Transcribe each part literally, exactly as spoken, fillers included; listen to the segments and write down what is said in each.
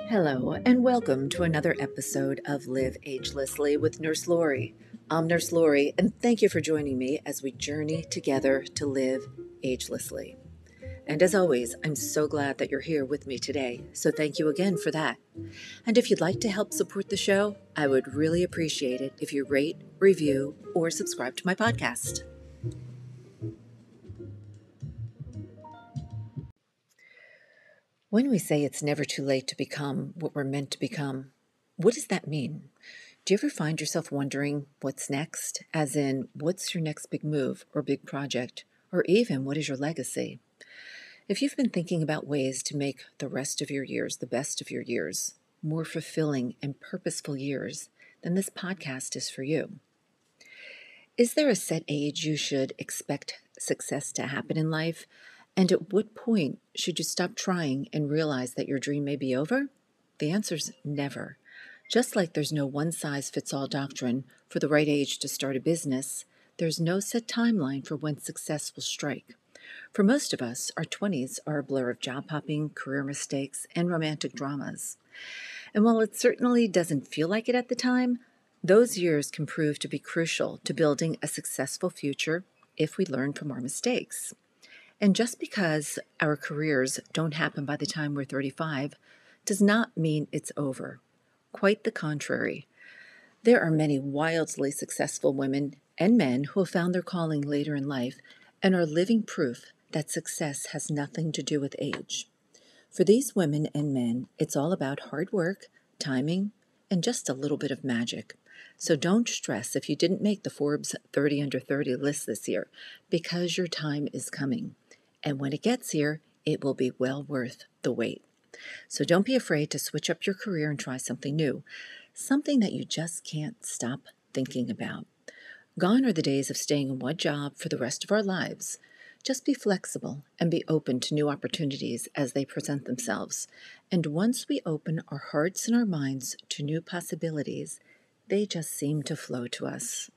Hello, and welcome to another episode of Live Agelessly with Nurse Lori. I'm Nurse Lori, and thank you for joining me as we journey together to live agelessly. And as always, I'm so glad that you're here with me today, so thank you again for that. And if you'd like to help support the show, I would really appreciate it if you rate, review, or subscribe to my podcast. When we say it's never too late to become what we're meant to become, what does that mean? Do you ever find yourself wondering what's next? As in, what's your next big move or big project? Or even, what is your legacy? If you've been thinking about ways to make the rest of your years the best of your years, more fulfilling and purposeful years, then this podcast is for you. Is there a set age you should expect success to happen in life? And at what point should you stop trying and realize that your dream may be over? The answer's never. Just like there's no one-size-fits-all doctrine for the right age to start a business, there's no set timeline for when success will strike. For most of us, our twenties are a blur of job hopping, career mistakes, and romantic dramas. And while it certainly doesn't feel like it at the time, those years can prove to be crucial to building a successful future if we learn from our mistakes. And just because our careers don't happen by the time we're thirty-five does not mean it's over. Quite the contrary. There are many wildly successful women and men who have found their calling later in life and are living proof that success has nothing to do with age. For these women and men, it's all about hard work, timing, and just a little bit of magic. So don't stress if you didn't make the Forbes thirty under thirty list this year, because your time is coming. And when it gets here, it will be well worth the wait. So don't be afraid to switch up your career and try something new, something that you just can't stop thinking about. Gone are the days of staying in one job for the rest of our lives. Just be flexible and be open to new opportunities as they present themselves. And once we open our hearts and our minds to new possibilities, they just seem to flow to us.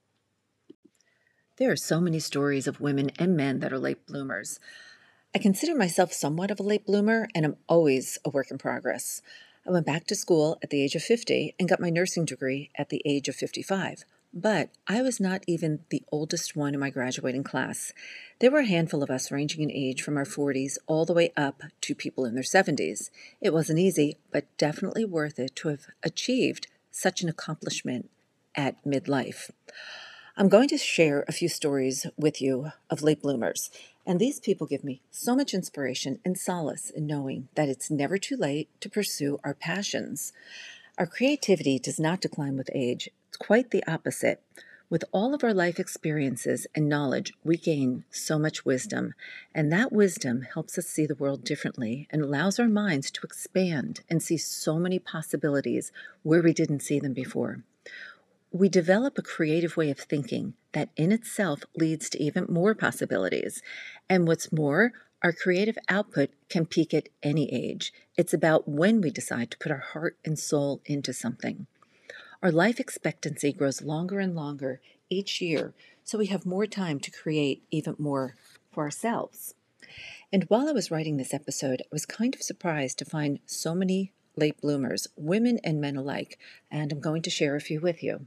There are so many stories of women and men that are late bloomers. I consider myself somewhat of a late bloomer, and I'm always a work in progress. I went back to school at the age of fifty and got my nursing degree at the age of fifty-five. But I was not even the oldest one in my graduating class. There were a handful of us ranging in age from our forties all the way up to people in their seventies. It wasn't easy, but definitely worth it to have achieved such an accomplishment at midlife. I'm going to share a few stories with you of late bloomers, and these people give me so much inspiration and solace in knowing that it's never too late to pursue our passions. Our creativity does not decline with age. It's quite the opposite. With all of our life experiences and knowledge, we gain so much wisdom, and that wisdom helps us see the world differently and allows our minds to expand and see so many possibilities where we didn't see them before. We develop a creative way of thinking that in itself leads to even more possibilities. And what's more, our creative output can peak at any age. It's about when we decide to put our heart and soul into something. Our life expectancy grows longer and longer each year, so we have more time to create even more for ourselves. And while I was writing this episode, I was kind of surprised to find so many late bloomers, women and men alike, and I'm going to share a few with you.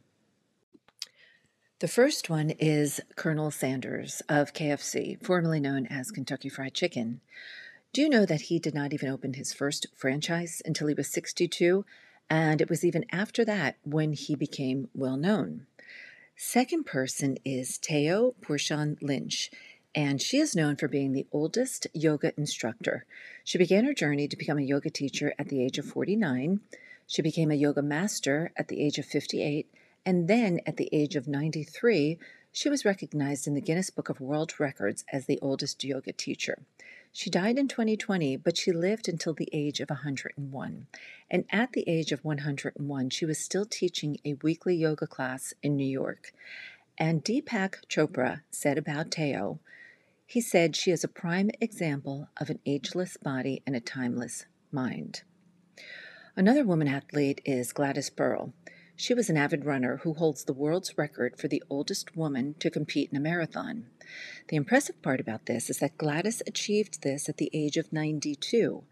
The first one is Colonel Sanders of K F C, formerly known as Kentucky Fried Chicken. Do you know that he did not even open his first franchise until he was sixty-two, and it was even after that when he became well known? Second person is Teo Porchon Lynch, and she is known for being the oldest yoga instructor. She began her journey to become a yoga teacher at the age of forty-nine. She became a yoga master at the age of fifty-eight. And then, at the age of ninety-three, she was recognized in the Guinness Book of World Records as the oldest yoga teacher. She died in twenty twenty, but she lived until the age of one hundred one. And at the age of one hundred one, she was still teaching a weekly yoga class in New York. And Deepak Chopra said about Teo, he said she is a prime example of an ageless body and a timeless mind. Another woman athlete is Gladys Pearl. She was an avid runner who holds the world's record for the oldest woman to compete in a marathon. The impressive part about this is that Gladys achieved this at the age of ninety-two.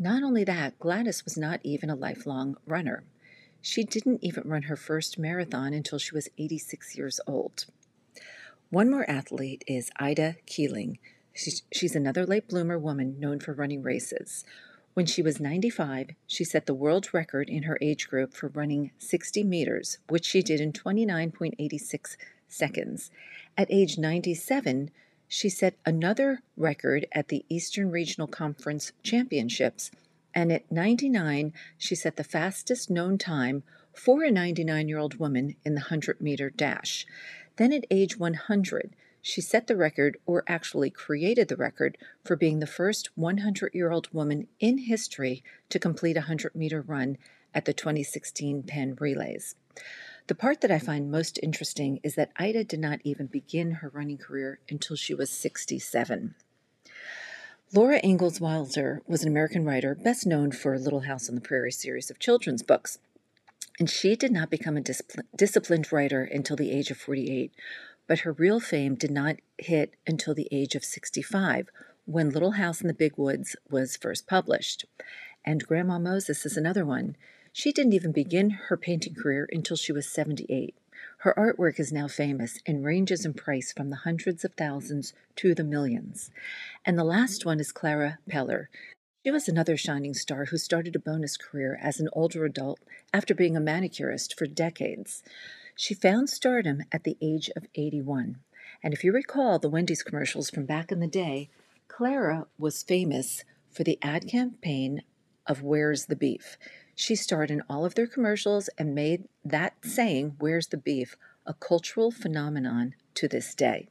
Not only that, Gladys was not even a lifelong runner. She didn't even run her first marathon until she was eighty-six years old. One more athlete is Ida Keeling. She's, she's another late bloomer woman known for running races. When she was ninety-five, she set the world record in her age group for running sixty meters, which she did in twenty-nine point eight six seconds. At age ninety-seven, she set another record at the Eastern Regional Conference Championships, and at ninety-nine, she set the fastest known time for a ninety-nine-year-old woman in the hundred-meter dash. Then at age one hundred, she set the record, or actually created the record, for being the first hundred-year-old woman in history to complete a hundred-meter run at the twenty sixteen Penn Relays. The part that I find most interesting is that Ida did not even begin her running career until she was sixty-seven. Laura Ingalls Wilder was an American writer best known for Little House on the Prairie series of children's books, and she did not become a discipl- disciplined writer until the age of forty-eight, but her real fame did not hit until the age of sixty-five, when Little House in the Big Woods was first published. And Grandma Moses is another one. She didn't even begin her painting career until she was seventy-eight. Her artwork is now famous and ranges in price from the hundreds of thousands to the millions. And the last one is Clara Peller. She was another shining star who started a bonus career as an older adult after being a manicurist for decades. She found stardom at the age of eighty-one. And if you recall the Wendy's commercials from back in the day, Clara was famous for the ad campaign of Where's the Beef? She starred in all of their commercials and made that saying, Where's the Beef?, a cultural phenomenon to this day.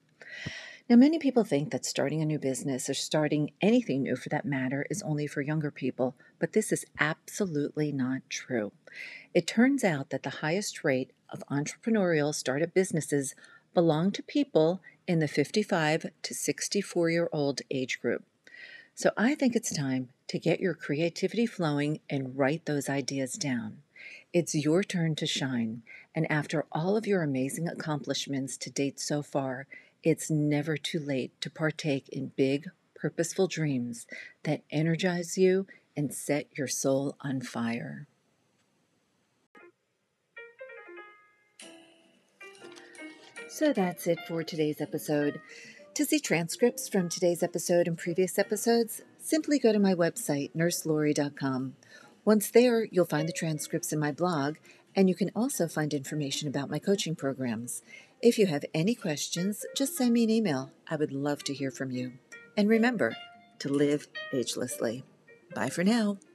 Now, many people think that starting a new business or starting anything new for that matter is only for younger people, but this is absolutely not true. It turns out that the highest rate of entrepreneurial startup businesses belong to people in the fifty-five to sixty-four-year-old age group. So I think it's time to get your creativity flowing and write those ideas down. It's your turn to shine, and after all of your amazing accomplishments to date so far, it's never too late to partake in big, purposeful dreams that energize you and set your soul on fire. So that's it for today's episode. To see transcripts from today's episode and previous episodes, simply go to my website, nurse laurie dot com. Once there, you'll find the transcripts in my blog, and you can also find information about my coaching programs. If you have any questions, just send me an email. I would love to hear from you. And remember to live agelessly. Bye for now.